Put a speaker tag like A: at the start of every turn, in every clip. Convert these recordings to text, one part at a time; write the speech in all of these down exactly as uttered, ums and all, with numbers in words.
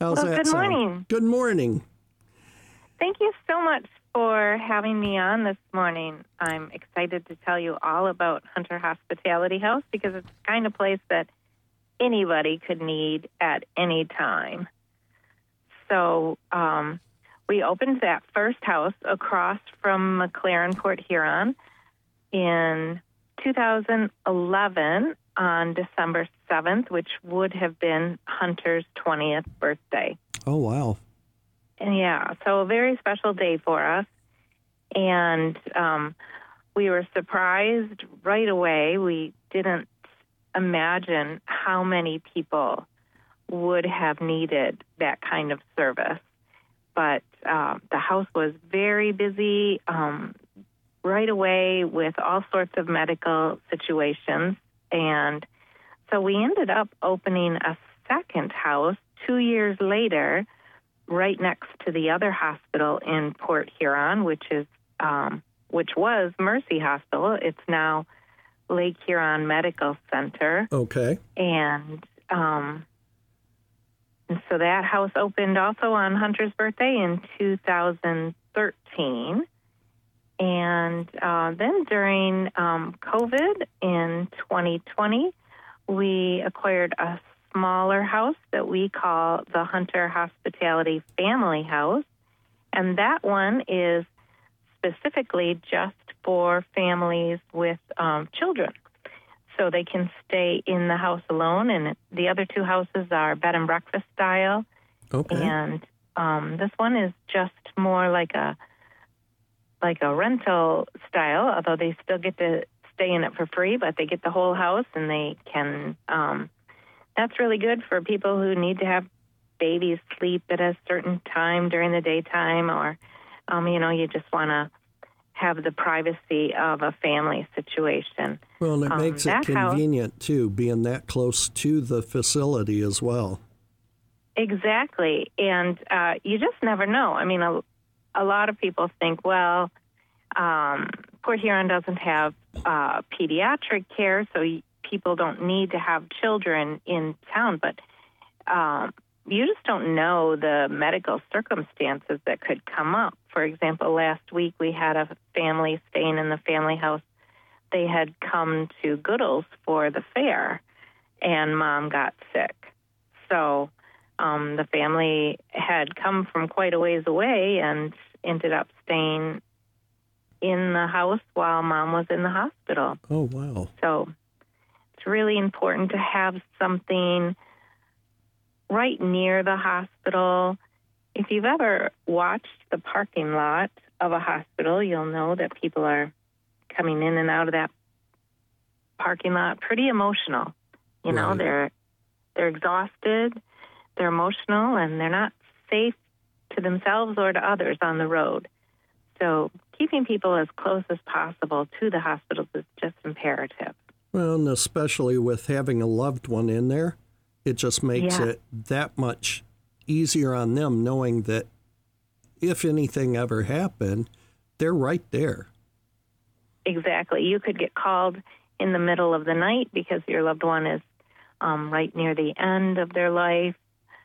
A: How's
B: well,
A: that
B: good
A: sound?
B: morning.
A: Good morning.
B: Thank you so much for having me on this morning. I'm excited to tell you all about Hunter Hospitality House because it's the kind of place that anybody could need at any time. So um, we opened that first house across from McLaren, Port Huron in two thousand eleven on December seventh, which would have been Hunter's twentieth birthday.
A: Oh, wow.
B: And yeah, so a very special day for us. And um, we were surprised right away. We didn't imagine how many people would have needed that kind of service. But uh, the house was very busy um, right away with all sorts of medical situations. And so we ended up opening a second house two years later, right next to the other hospital in Port Huron, which is um, which was Mercy Hospital. It's now Lake Huron Medical Center.
A: Okay.
B: And, um, and so that house opened also on Hunter's birthday in two thousand thirteen. And uh, then during um, COVID in twenty twenty, we acquired a smaller house that we call the Hunter Hospitality Family House. And that one is specifically just for families with um, children. So they can stay in the house alone. And the other two houses are bed and breakfast style.
A: Okay.
B: And um, this one is just more like a like a rental style, although they still get to stay in it for free, but they get the whole house and they can, um, that's really good for people who need to have babies sleep at a certain time during the daytime, or, um, you know, you just want to have the privacy of a family situation.
A: Well, and it
B: um,
A: makes it convenient, house, too, being that close to the facility as well.
B: Exactly. And uh, you just never know. I mean, a, a lot of people think, well, um, Port Huron doesn't have uh, pediatric care, so y- people don't need to have children in town. But um, you just don't know the medical circumstances that could come up. For example, last week we had a family staying in the family house. They had come to Goodall's for the fair, and Mom got sick. So um, the family had come from quite a ways away and ended up staying in the house while Mom was in the hospital.
A: Oh, wow.
B: So it's really important to have something right near the hospital. If you've ever watched the parking lot of a hospital, you'll know that people are coming in and out of that parking lot pretty emotional. You know,
A: Right.
B: they're they're exhausted, they're emotional, and they're not safe to themselves or to others on the road. So keeping people as close as possible to the hospitals is just imperative.
A: Well, and especially with having a loved one in there, it just makes
B: Yeah.
A: it that much easier on them knowing that if anything ever happened, they're right there.
B: Exactly. You could get called in the middle of the night because your loved one is um, right near the end of their life.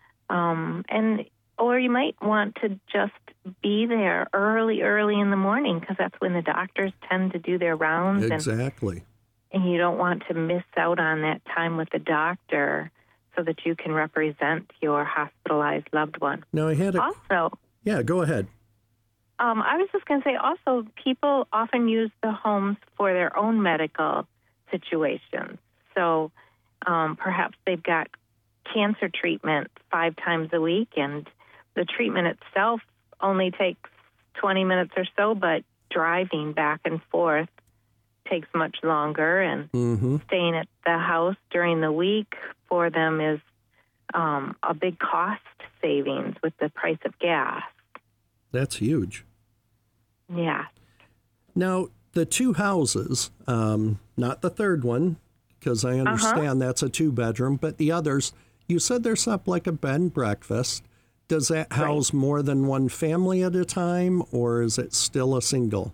B: Um, and or you might want to just be there early, early in the morning because that's when the doctors tend to do their rounds.
A: Exactly.
B: And, and you don't want to miss out on that time with the doctor so that you can represent your hospitalized loved one.
A: Now, I had a...
B: Also...
A: Yeah, go ahead.
B: Um, I was just going to say, also, people often use the homes for their own medical situations. So um, perhaps they've got cancer treatment five times a week, and the treatment itself only takes twenty minutes or so, but driving back and forth takes much longer, and
A: mm-hmm.
B: staying at the house during the week for them is um, a big cost savings with the price of gas.
A: That's huge.
B: Yeah.
A: Now, the two houses, um, not the third one, because I understand uh-huh. that's a two-bedroom, but the others, you said they're set up like a bed and breakfast. Does that house right. more than one family at a time, or is it still a single?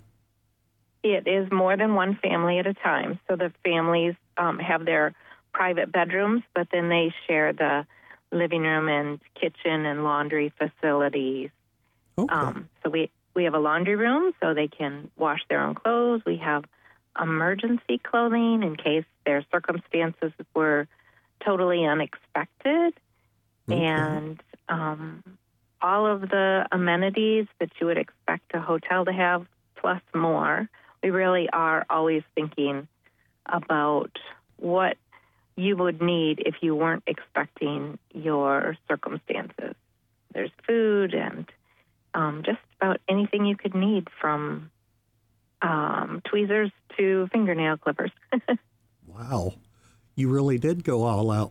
B: It is more than one family at a time. So the families um, have their private bedrooms, but then they share the living room and kitchen and laundry facilities.
A: Okay.
B: Um, so we, we have a laundry room so they can wash their own clothes. We have emergency clothing in case their circumstances were totally unexpected. Okay. And um, all of the amenities that you would expect a hotel to have, plus more. We really are always thinking about what you would need if you weren't expecting your circumstances. There's food and um, just about anything you could need, from um, tweezers to fingernail clippers.
A: Wow. You really did go all out.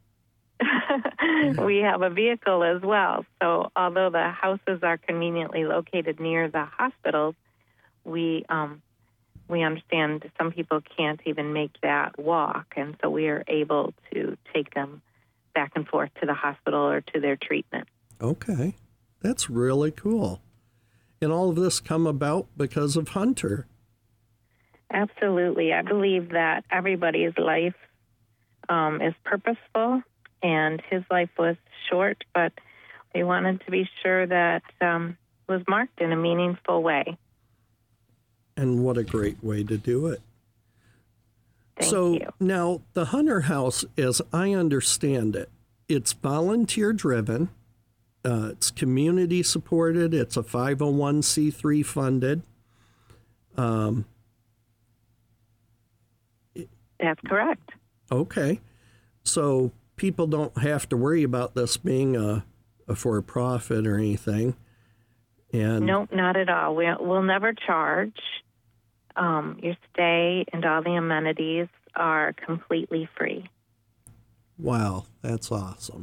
B: We have a vehicle as well. So although the houses are conveniently located near the hospitals, we um, we understand some people can't even make that walk, and so we are able to take them back and forth to the hospital or to their treatment.
A: Okay. That's really cool. And all of this come about because of Hunter.
B: Absolutely. I believe that everybody's life um, is purposeful, and his life was short, but we wanted to be sure that um, it was marked in a meaningful way.
A: And what a great way to do it.
B: Thank
A: so
B: you.
A: Now, the Hunter House, as I understand it, it's volunteer driven. Uh, it's community supported. It's a five oh one c three funded. Um,
B: That's correct.
A: Okay. So people don't have to worry about this being a, a for-profit or anything. And
B: no, not at all. We'll, we'll never charge. Um, your stay and all the amenities are completely free.
A: Wow, that's awesome.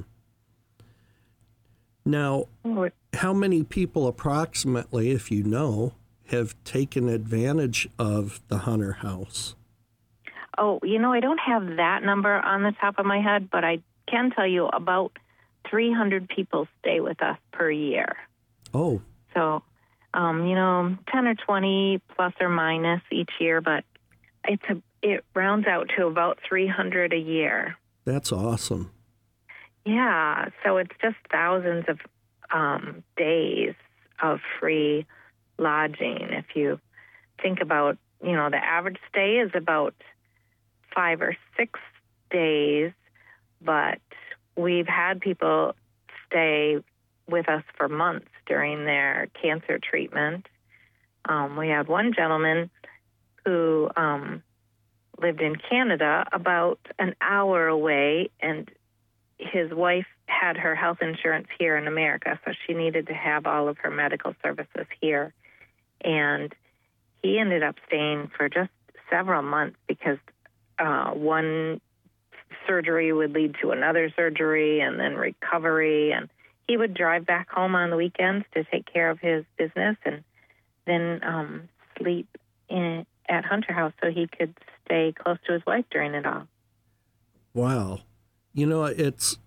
A: Now, how many people approximately, if you know, have taken advantage of the Hunter House?
B: Oh, you know, I don't have that number on the top of my head, but I can tell you about three hundred people stay with us per year.
A: Oh.
B: So, um, you know, ten or twenty plus or minus each year, but it's a, it rounds out to about three hundred a year.
A: That's awesome.
B: Yeah, so it's just thousands of um, days of free lodging. If you think about, you know, the average stay is about five or six days, but we've had people stay with us for months during their cancer treatment. Um, we had one gentleman who um, lived in Canada about an hour away, and his wife had her health insurance here in America, so she needed to have all of her medical services here. And he ended up staying for just several months because uh, one surgery would lead to another surgery and then recovery. And he would drive back home on the weekends to take care of his business and then um, sleep in, at Hunter House so he could stay close to his wife during it all.
A: Wow. You know, it's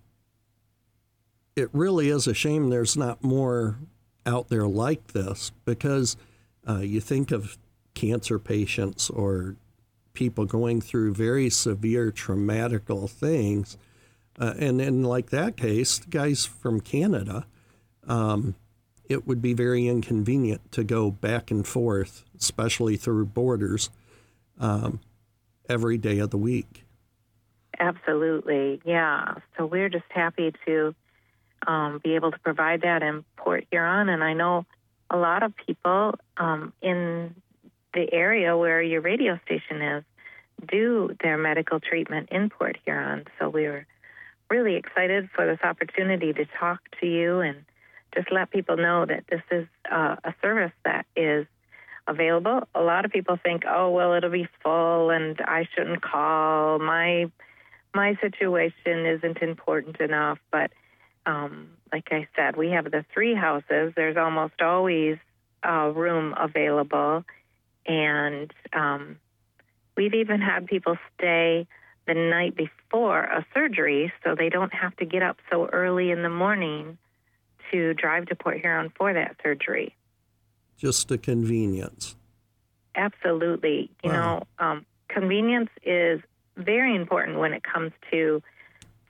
A: it really is a shame there's not more out there like this, because uh, you think of cancer patients or people going through very severe traumatical things. Uh, and in like that case, the guys from Canada, um, it would be very inconvenient to go back and forth, especially through borders, um, every day of the week.
B: Absolutely, yeah. So we're just happy to um, be able to provide that in Port Huron. And I know a lot of people um, in the area where your radio station is do their medical treatment in Port Huron. So we're really excited for this opportunity to talk to you and just let people know that this is uh, a service that is available. A lot of people think, oh, well, it'll be full and I shouldn't call. My my situation isn't important enough. But um, like I said, we have the three houses. There's almost always uh, room available. And um, we've even had people stay the night before a surgery so they don't have to get up so early in the morning to drive to Port Huron for that surgery.
A: Just a convenience.
B: Absolutely. You
A: wow.
B: know, um, convenience is very important when it comes to stress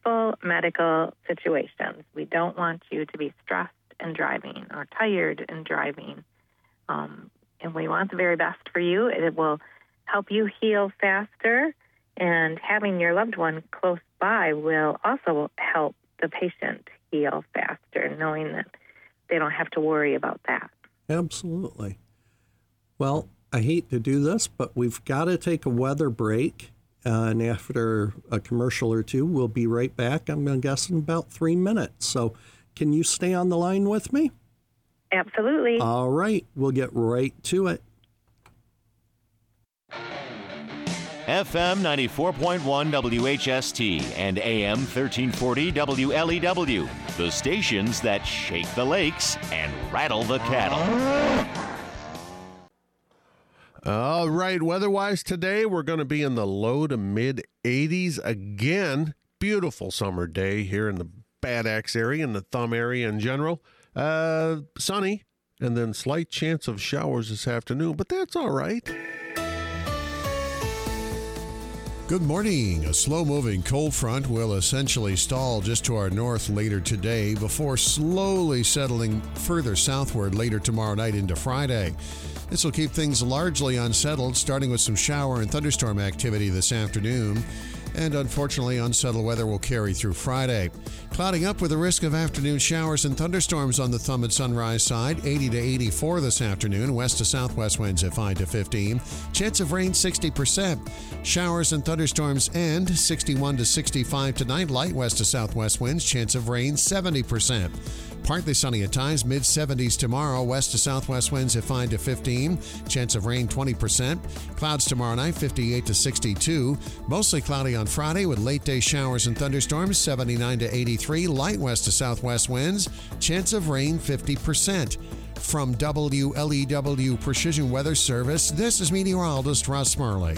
B: stressful medical situations. We don't want you to be stressed and driving or tired and driving. Um, and we want the very best for you. It will help you heal faster, and having your loved one close by will also help the patient heal faster, knowing that they don't have to worry about that.
A: Absolutely. Well, I hate to do this, but we've got to take a weather break. Uh, and after a commercial or two, we'll be right back. I'm going to guess in about three minutes. So can you stay on the line with me?
B: Absolutely.
A: All right. We'll get right to it.
C: F M ninety-four point one W H S T and A M thirteen forty W L E W, the stations that shake the lakes and rattle the cattle.
D: All right, weather-wise today, we're going to be in the low to mid eighties again. Beautiful summer day here in the Bad Axe area and the Thumb area in general. Uh, sunny, and then slight chance of showers this afternoon, but that's all right.
E: Good morning. A slow-moving cold front will essentially stall just to our north later today before slowly settling further southward later tomorrow night into Friday. This will keep things largely unsettled, starting with some shower and thunderstorm activity this afternoon. And unfortunately, unsettled weather will carry through Friday. Clouding up with a risk of afternoon showers and thunderstorms on the Thumb and Sunrise side, eighty to eighty-four this afternoon, west to southwest winds at five to fifteen. Chance of rain sixty percent. Showers and thunderstorms and sixty-one to sixty-five tonight, light west to southwest winds, chance of rain seventy percent. Partly sunny at times, mid seventies tomorrow, west to southwest winds at five to fifteen, chance of rain twenty percent. Clouds tomorrow night, fifty-eight to sixty-two. Mostly cloudy on Friday with late day showers and thunderstorms, seventy-nine to eighty-three, light west to southwest winds, chance of rain fifty percent. From W L E W Precision Weather Service, this is meteorologist Russ Murley.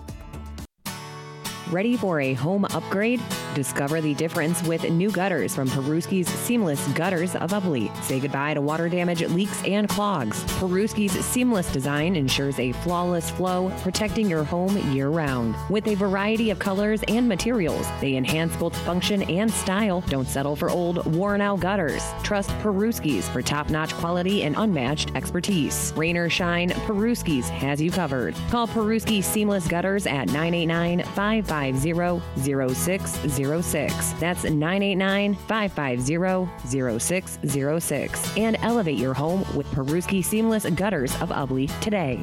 F: Ready for a home upgrade? Discover the difference with new gutters from Peruski's Seamless Gutters of Ubly. Say goodbye to water damage, leaks, and clogs. Peruski's seamless design ensures a flawless flow, protecting your home year-round. With a variety of colors and materials, they enhance both function and style. Don't settle for old, worn-out gutters. Trust Peruski's for top-notch quality and unmatched expertise. Rain or shine, Peruski's has you covered. Call Peruski Seamless Gutters at nine eight nine, five five zero, zero six zero six. That's nine eight nine, five five zero, zero six zero six. And elevate your home with Peruski Seamless Gutters of Ubly today.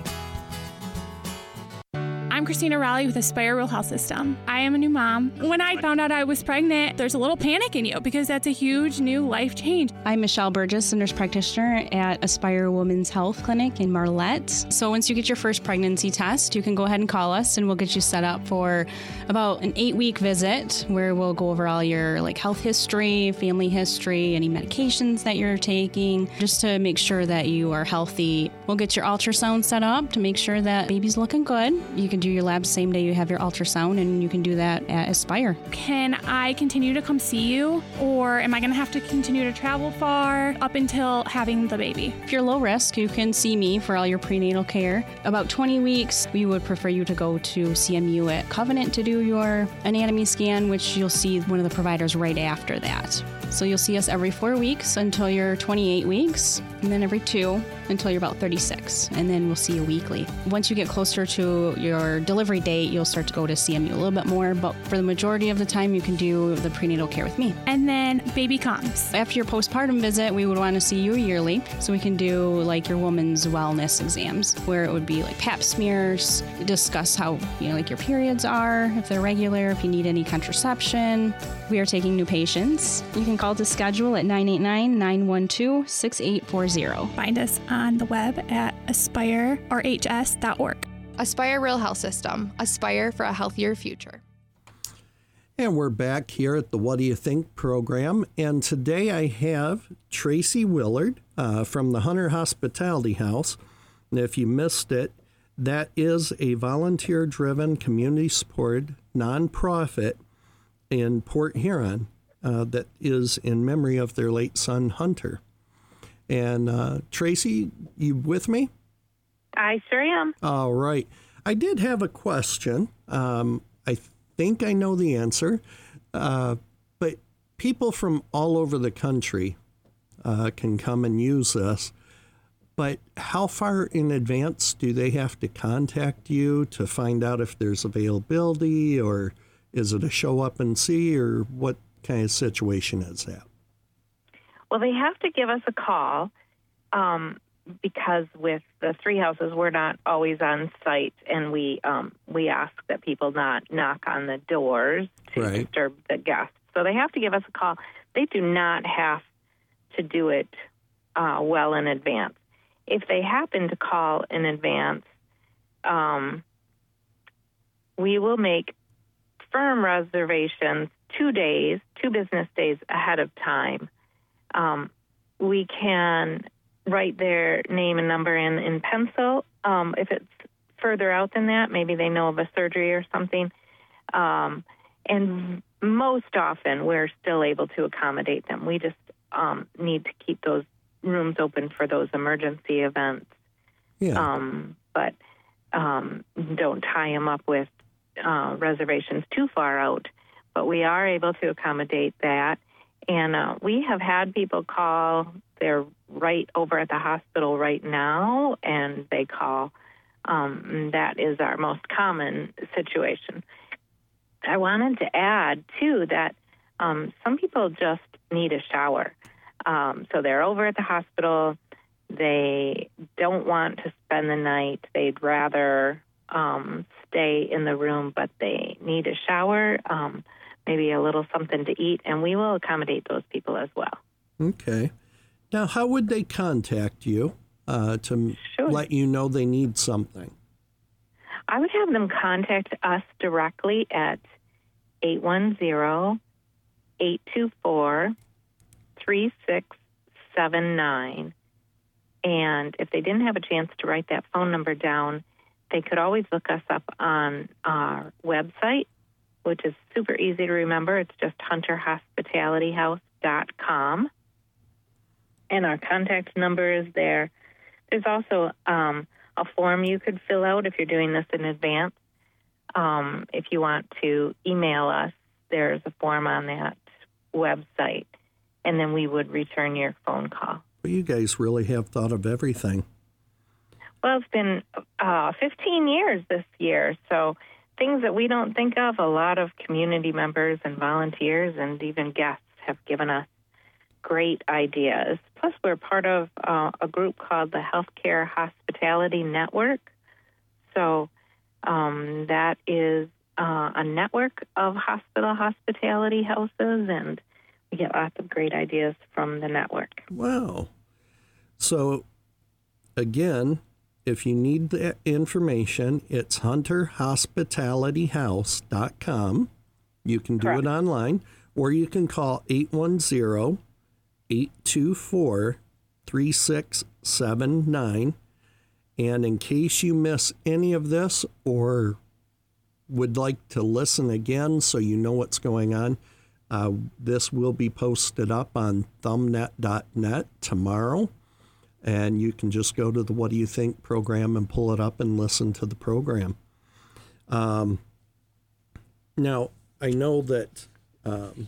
G: I'm Christina Raleigh with Aspire Real Health System. I am a new mom. When I found out I was pregnant, there's a little panic in you because that's a huge new life change.
H: I'm Michelle Burgess, a nurse practitioner at Aspire Women's Health Clinic in Marlette. So once you get your first pregnancy test, you can go ahead and call us and we'll get you set up for about an eight-week visit where we'll go over all your like health history, family history, any medications that you're taking, just to make sure that you are healthy. We'll get your ultrasound set up to make sure that baby's looking good. You can do your labs same day you have your ultrasound, and you can do that at Aspire.
G: Can I continue to come see you, or am I going to have to continue to travel far up until having the baby?
H: If you're low risk, you can see me for all your prenatal care. About twenty weeks, we would prefer you to go to C M U at Covenant to do your anatomy scan, which you'll see one of the providers right after that. So you'll see us every four weeks until you're twenty-eight weeks, and then every two until you're about thirty-six, and then we'll see you weekly. Once you get closer to your delivery date, you'll start to go to C M U a little bit more, but for the majority of the time, you can do the prenatal care with me.
G: And then baby comes.
H: After your postpartum visit, we would want to see you yearly, so we can do like your woman's wellness exams, where it would be like pap smears, discuss how, you know, like your periods are, if they're regular, if you need any contraception. We are taking new patients. You can call to schedule at nine eight nine, nine one two, six eight four zero.
G: Find us on the web at aspire r h s dot org.
I: Aspire Real Health System. Aspire for a healthier future.
A: And we're back here at the What Do You Think program. And today I have Tracy Willard uh, from the Hunter Hospitality House. And if you missed it, that is a volunteer-driven, community-supported nonprofit in Port Huron uh, that is in memory of their late son, Hunter. And uh, Tracy, you with me?
B: I sure am.
A: All right. I did have a question. Um, I think I know the answer, uh, people from all over the country uh, can come and use this. But how far in advance do they have to contact you to find out if there's availability, or is it a show up and see, or what kind of situation is that?
B: Well, they have to give us a call um, because with the three houses, we're not always on site, and we um, we ask that people not knock on the doors to
A: right.
B: disturb the guests. So they have to give us a call. They do not have to do it uh, well in advance. If they happen to call in advance, um, we will make firm reservations two days, two business days ahead of time. Um, we can write their name and number in, in pencil. Um, if it's further out than that, maybe they know of a surgery or something. Um, and most often, we're still able to accommodate them. We just um, need to keep those rooms open for those emergency events.
A: Yeah.
B: Um, but um, don't tie them up with uh, reservations too far out. But we are able to accommodate that. And uh, we have had people call. They're right over at the hospital right now, and they call. Um, that is our most common situation. I wanted to add, too, that um, some people just need a shower. Um, so they're over at the hospital. They don't want to spend the night. They'd rather um, stay in the room, but they need a shower, um, maybe a little something to eat, and we will accommodate those people as well.
A: Okay. Now, how would they contact you uh, to
B: Sure.
A: let you know they need something?
B: I would have them contact us directly at eight one zero, eight two four, three six seven nine. And if they didn't have a chance to write that phone number down, they could always look us up on our website, which is super easy to remember. It's just hunter hospitality house dot com. And our contact number is there. There's also um, a form you could fill out if you're doing this in advance. Um, if you want to email us, there's a form on that website, and then we would return your phone call.
A: Well, you guys really have thought of everything.
B: Well, it's been uh, fifteen years this year, so things that we don't think of, a lot of community members and volunteers and even guests have given us great ideas. Plus, we're part of uh, a group called the Healthcare Hospitality Network. So um, that is uh, a network of hospital hospitality houses, and we get lots of great ideas from the network.
A: Wow. So, again, if you need the information, it's hunter hospitality house dot com. You can do
B: Correct.
A: it online, or you can call eight one zero, eight two four, three six seven nine. And in case you miss any of this or would like to listen again so you know what's going on, uh, this will be posted up on thumbnet dot net tomorrow. And you can just go to the What Do You Think program and pull it up and listen to the program. Um, now, I know that um,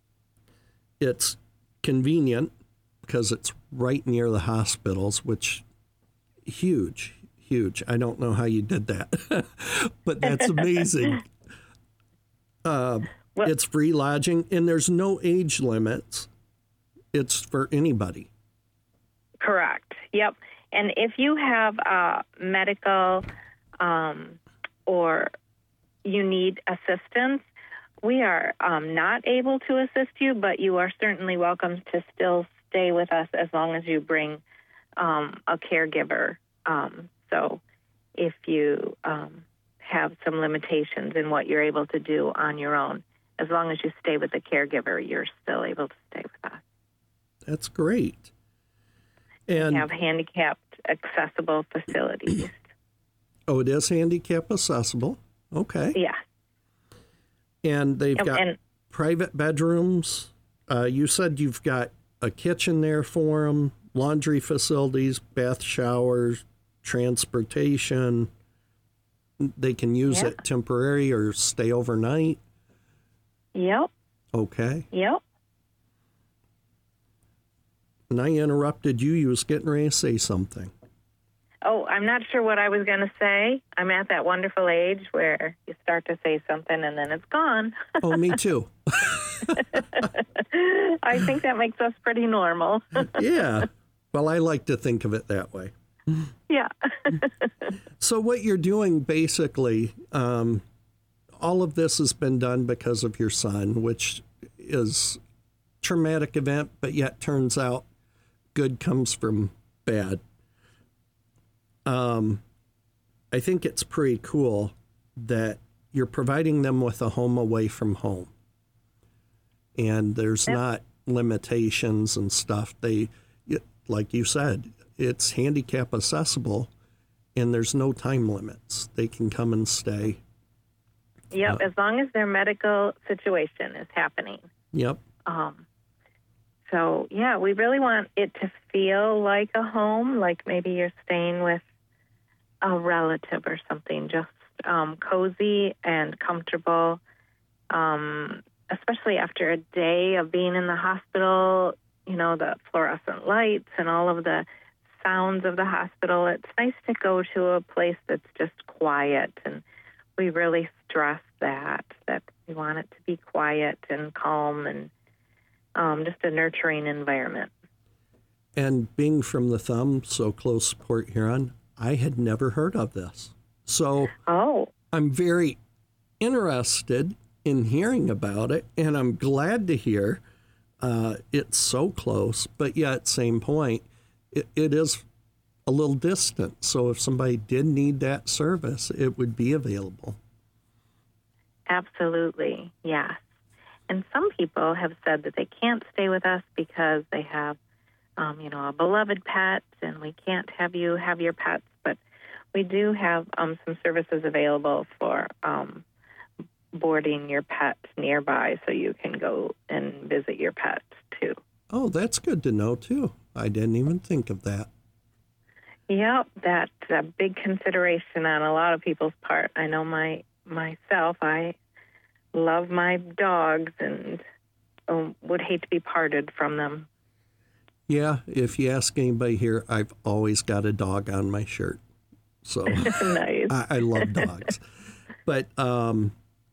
A: it's convenient because it's right near the hospitals, which huge, huge. I don't know how you did that, but that's amazing. uh,
B: Well,
A: it's free lodging, and there's no age limits. It's for anybody.
B: Correct. Yep. And if you have uh, medical um, or you need assistance, we are um, not able to assist you, but you are certainly welcome to still stay with us as long as you bring um, a caregiver. Um, so if you um, have some limitations in what you're able to do on your own, as long as you stay with the caregiver, you're still able to stay with us.
A: That's great. And
B: We have handicapped accessible facilities.
A: Oh, it is handicap accessible. Okay.
B: Yeah.
A: And they've
B: And-
A: got
B: and-
A: private bedrooms. Uh, you said you've got a kitchen there for them, laundry facilities, bath showers, transportation. They can use
B: Yeah.
A: it temporary or stay overnight.
B: Yep.
A: Okay.
B: Yep.
A: And I interrupted you. You was getting ready to say something.
B: Oh, I'm not sure what I was going to say. I'm at that wonderful age where you start to say something and then it's gone.
A: Oh, me too.
B: I think that makes us pretty normal.
A: Yeah. Well, I like to think of it that way.
B: Yeah.
A: So what you're doing basically, um, all of this has been done because of your son, which is a traumatic event, but yet turns out good comes from bad. Um, I think it's pretty cool that you're providing them with a home away from home. And there's yep. not limitations and stuff. They, like you said, it's handicap accessible and there's no time limits. They can come and stay.
B: Yep, uh, as long as their medical situation is happening.
A: Yep.
B: Um, so, yeah, we really want it to feel like a home, like maybe you're staying with a relative or something, just um, cozy and comfortable, um, especially after a day of being in the hospital, you know, the fluorescent lights and all of the sounds of the hospital. It's nice to go to a place that's just quiet, and we really stress that, that we want it to be quiet and calm and um, just a nurturing environment.
A: And being from the Thumb, so close to Port Huron, I had never heard of this. So
B: oh.
A: I'm very interested in hearing about it, and I'm glad to hear uh, it's so close, but yet at the same point, it, it is a little distant. So if somebody did need that service, it would be available.
B: Absolutely, yes. And some people have said that they can't stay with us because they have Um, you know, a beloved pet, and we can't have you have your pets, but we do have um, some services available for um, boarding your pet nearby so you can go and visit your pet, too.
A: Oh, that's good to know, too. I didn't even think of that.
B: Yep, that's a big consideration on a lot of people's part. I know my myself, I love my dogs and um, would hate to be parted from them.
A: Yeah, if you ask anybody here, I've always got a dog on my shirt. So
B: nice.
A: I, I love dogs. But um,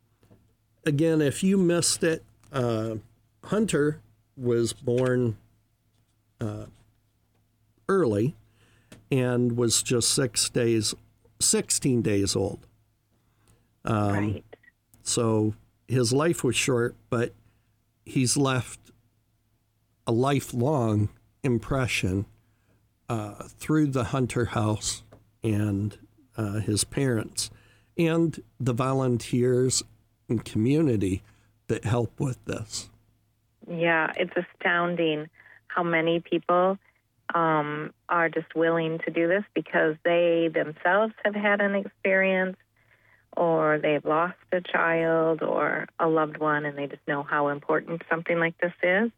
A: again, if you missed it, uh, Hunter was born uh, early and was just six days, sixteen days old. Um,
B: right.
A: So his life was short, but he's left a lifelong impression uh, through the Hunter House and uh, his parents and the volunteers and community that help with this.
B: Yeah, it's astounding how many people um, are just willing to do this because they themselves have had an experience or they've lost a child or a loved one, and they just know how important something like this is.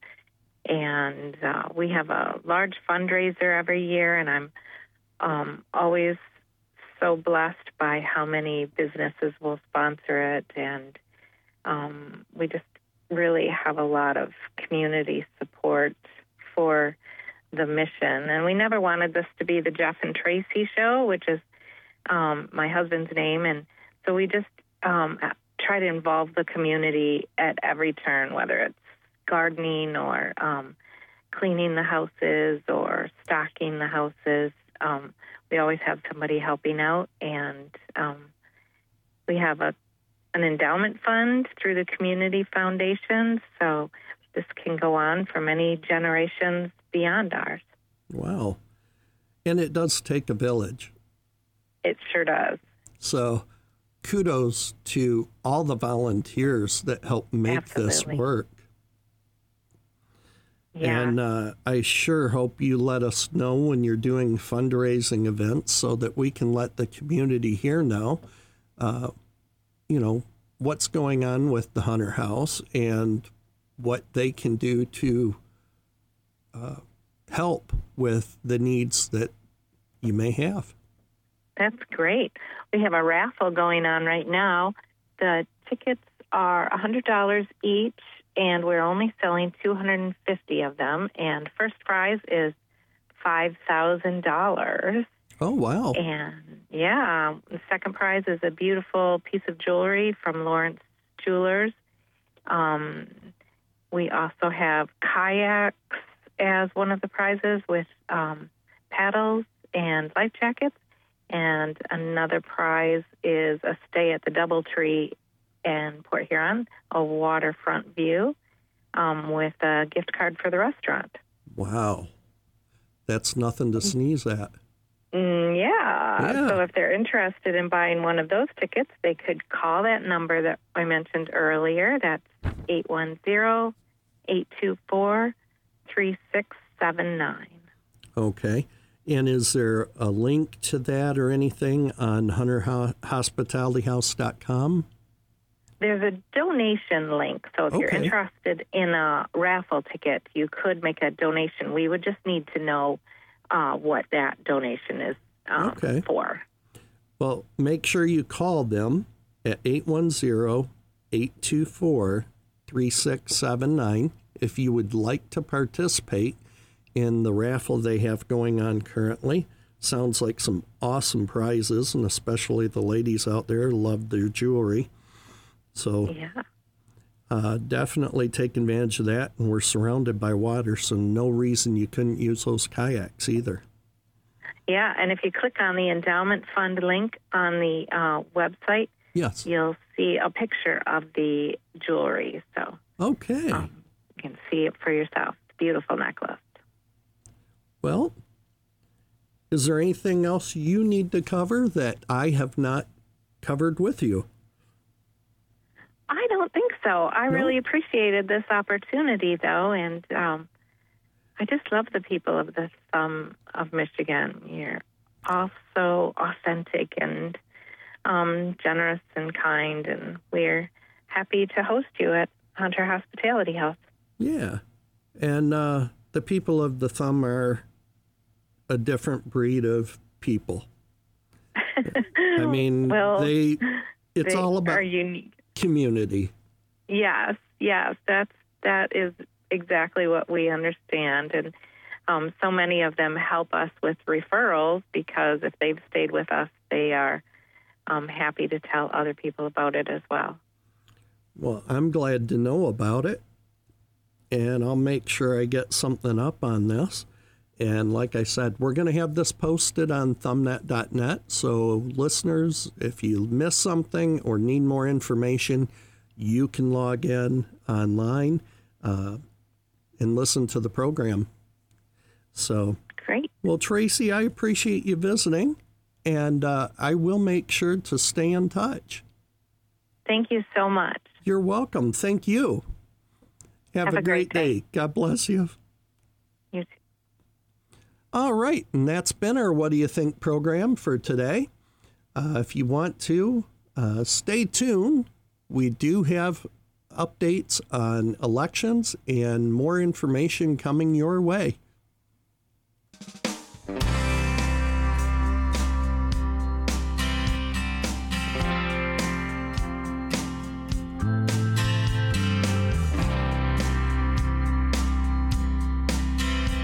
B: And uh, we have a large fundraiser every year, and I'm um, always so blessed by how many businesses will sponsor it. And um, we just really have a lot of community support for the mission. And we never wanted this to be the Jeff and Tracy show, which is um, my husband's name. And so we just um, try to involve the community at every turn, whether it's gardening or um, cleaning the houses or stocking the houses. Um, we always have somebody helping out, and um, we have a an endowment fund through the community foundation, so this can go on for many generations beyond ours.
A: Wow. And it does take a village.
B: It sure does.
A: So kudos to all the volunteers that help make
B: Absolutely.
A: This work.
B: Yeah.
A: And uh, I sure hope you let us know when you're doing fundraising events so that we can let the community here know, uh, you know, what's going on with the Hunter House and what they can do to uh, help with the needs that you may have.
B: That's great. We have a raffle going on right now. The tickets are one hundred dollars each, and we're only selling two hundred fifty of them. And first prize is five thousand dollars.
A: Oh, wow.
B: And, yeah, the second prize is a beautiful piece of jewelry from Lawrence Jewelers. Um, we also have kayaks as one of the prizes with um, paddles and life jackets. And another prize is a stay at the Doubletree in Port Huron, a waterfront view um, with a gift card for the restaurant.
A: Wow. That's nothing to sneeze at.
B: Mm, yeah.
A: yeah.
B: So if they're interested in buying one of those tickets, they could call that number that I mentioned earlier. That's eight one zero, eight two four, three six seven nine.
A: Okay. And is there a link to that or anything on hunter hospitality house dot com?
B: There's a donation link. So if
A: okay.
B: you're interested in a raffle ticket, you could make a donation. We would just need to know uh, what that donation is um,
A: okay.
B: for.
A: Well, make sure you call them at eight one zero, eight two four, three six seven nine if you would like to participate in the raffle they have going on currently. Sounds like some awesome prizes, and especially the ladies out there love their jewelry. So
B: yeah.
A: uh, definitely take advantage of that. And we're surrounded by water, so no reason you couldn't use those kayaks either.
B: Yeah, and if you click on the endowment fund link on the uh, website,
A: yes,
B: you'll see a picture of the jewelry. So
A: okay,
B: um, you can see it for yourself. Beautiful necklace.
A: Well, is there anything else you need to cover that I have not covered with you?
B: I don't think so. I
A: no?
B: really appreciated this opportunity, though, and um, I just love the people of the Thumb of Michigan. You're all so authentic and um, generous and kind, and we're happy to host you at Hunter Hospitality House.
A: Yeah, and uh, the people of the Thumb are a different breed of people. I mean,
B: well,
A: they it's
B: they
A: all about
B: are unique.
A: Community.
B: Yes, yes, that's that is exactly what we understand, and um, so many of them help us with referrals because if they've stayed with us, they are um, happy to tell other people about it as well.
A: Well, I'm glad to know about it, and I'll make sure I get something up on this. And like I said, we're going to have this posted on thumbnet dot net. So listeners, if you miss something or need more information, you can log in online uh, and listen to the program. So
B: great.
A: Well, Tracy, I appreciate you visiting, and uh, I will make sure to stay in touch.
B: Thank you so much.
A: You're welcome. Thank you. Have,
B: Have
A: a,
B: a
A: great,
B: great day.
A: day. God bless you.
B: You too.
A: All right, and that's been our What Do You Think program for today. Uh, if you want to, uh, stay tuned. We do have updates on elections and more information coming your way.